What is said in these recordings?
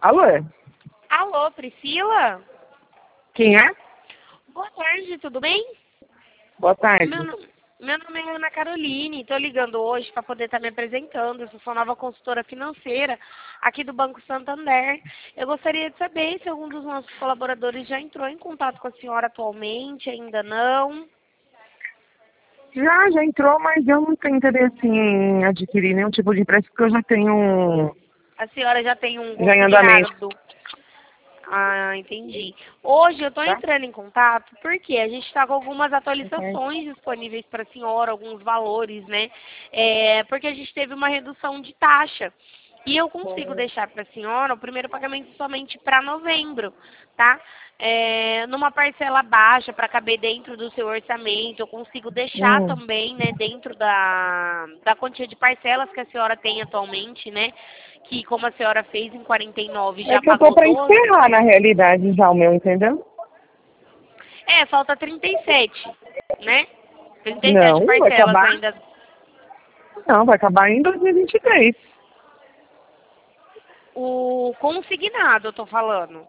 Alô? Alô, Priscila? Quem é? Boa tarde, tudo bem? Boa tarde. Meu nome é Ana Caroline, estou ligando hoje para poder estar me apresentando. Eu sou nova consultora financeira aqui do Banco Santander. Eu gostaria de saber se algum dos nossos colaboradores já entrou em contato com a senhora atualmente, ainda não. Já entrou, mas eu não tenho interesse em adquirir nenhum tipo de empréstimo, porque eu já tenho A senhora já tem um já em andamento, consignado. Ah, entendi. Hoje eu estou tá? entrando em contato porque a gente está com algumas Ok. atualizações disponíveis para a senhora, alguns valores, né? Porque a gente teve uma redução de taxa. E eu consigo deixar para a senhora o primeiro pagamento somente para novembro, tá? Numa parcela baixa para caber dentro do seu orçamento. Eu consigo deixar Hum. também, né, dentro da quantia de parcelas que a senhora tem atualmente, né? Que como a senhora fez em 49 É já que eu tô pagou para 12. encerrar, na realidade, já o meu, entendeu? Falta 37, né? 37 Não, vai parcelas acabar. ainda. Não, vai acabar em 2023. O consignado, eu tô falando.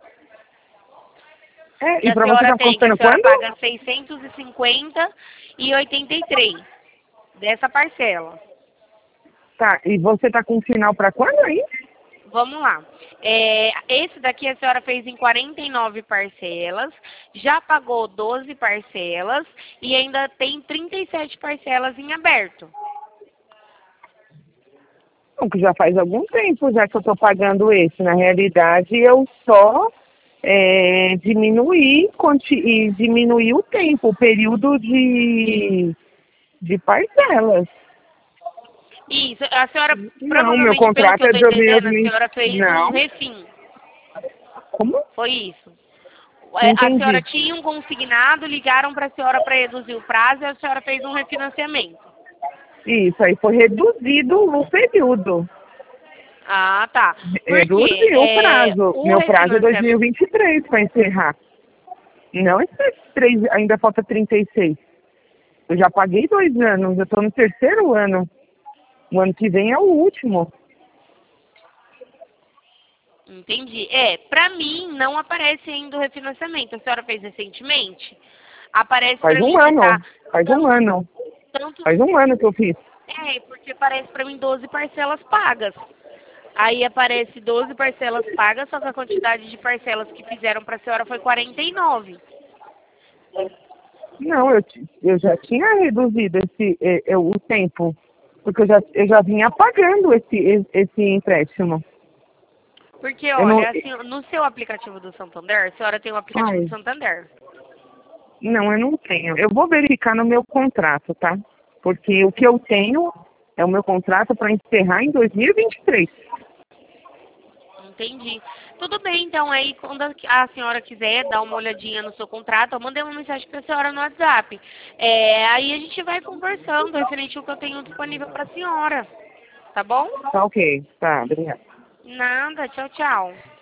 É, Que e a pra você senhora tá tem, que a contando senhora quando? paga 650 e 83 dessa parcela. Tá, e você tá com final pra quando aí? Vamos lá. Esse daqui a senhora fez em 49 parcelas, já pagou 12 parcelas e ainda tem 37 parcelas em aberto. Não, que já faz algum tempo já que eu tô pagando esse. Na realidade, eu só diminuí o tempo, o período de parcelas. Isso, a senhora, Não, meu provavelmente, pelo que contrato eu é estou de entendendo, a 2020. senhora fez um Não. refim. Como? Foi isso. Não A senhora entendi. tinha um consignado, ligaram para a senhora para reduzir o prazo e a senhora fez um refinanciamento. Isso, aí foi reduzido o período. Ah, tá. Porque Reduziu o prazo. o Meu prazo é refinanciamento. 2023 para encerrar. Não esses três, ainda falta 36. Eu já paguei 2 anos, eu estou no terceiro ano. O ano que vem é o último. Entendi. Para mim não aparece ainda o refinanciamento. A senhora fez recentemente? Aparece Faz para um mim que tá ano. Faz um tanto, ano. tanto. Faz um ano que eu fiz. Porque aparece para mim 12 parcelas pagas. Aí aparece 12 parcelas pagas, só que a quantidade de parcelas que fizeram para a senhora foi 49. Não, eu já tinha reduzido o tempo. Porque eu já vinha pagando esse empréstimo. Porque, Eu não. olha, assim, no seu aplicativo do Santander, a senhora tem o aplicativo do Ai, Santander. não, eu não tenho. Eu vou verificar no meu contrato, tá? Porque o que eu tenho é o meu contrato para encerrar em 2023. Entendi. Tudo bem, então, aí quando a senhora quiser dar uma olhadinha no seu contrato, eu mandei uma mensagem para a senhora no WhatsApp. Aí a gente vai conversando referente ao que eu tenho disponível para a senhora. Tá bom? Tá ok. Tá, obrigada. Nada, tchau, tchau.